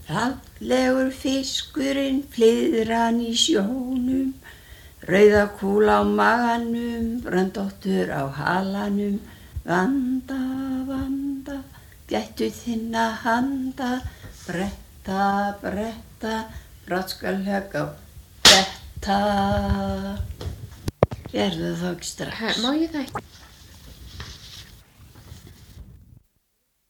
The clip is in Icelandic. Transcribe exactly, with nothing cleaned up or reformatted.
Fallegur fiskurinn flyðran í sjónum, rauða kúla á maganum, brandóttur á halanum. Vanda, vanda, gættu þinna handa, bretta, bretta, brátt skal högg á bretta. Gerðu það ekki strax. Má ég það ekki?